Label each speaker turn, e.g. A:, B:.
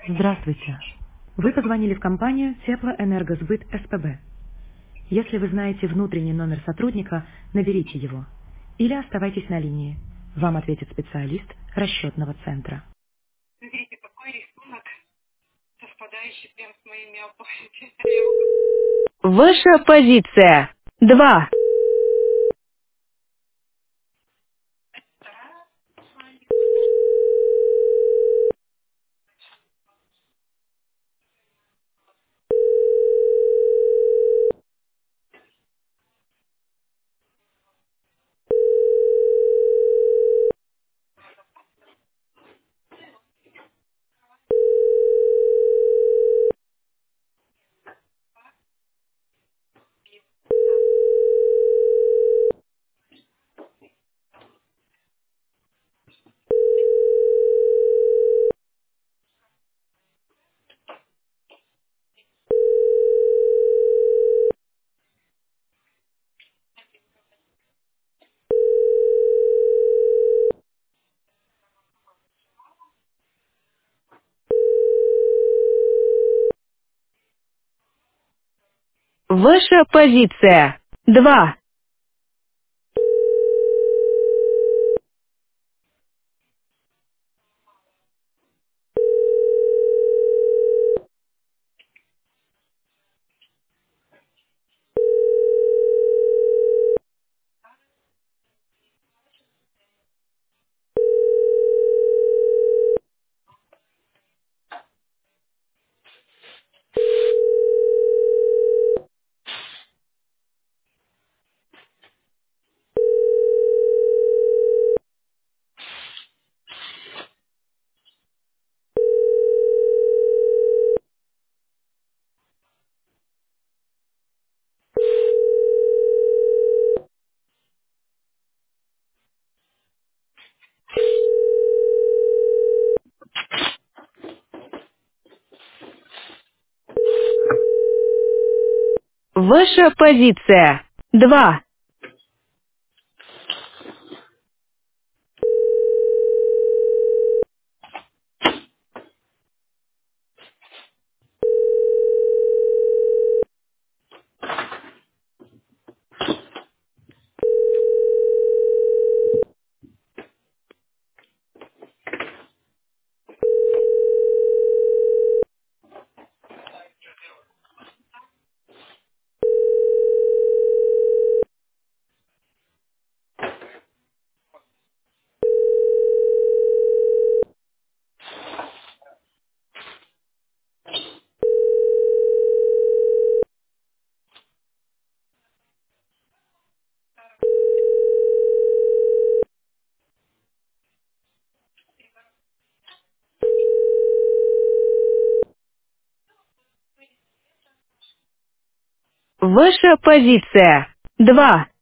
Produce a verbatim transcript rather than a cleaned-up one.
A: Здравствуйте. Вы позвонили в компанию Теплоэнергосбыт СПБ. Если вы знаете внутренний номер сотрудника, наберите его. Или оставайтесь на линии. Вам ответит специалист расчетного центра.
B: Смотрите, какой рисунок, совпадающий прям с моими обоями. Я его как-
A: Ваша позиция. Два. Ваша позиция. Два. Ваша позиция. Два. Ваша позиция. Два.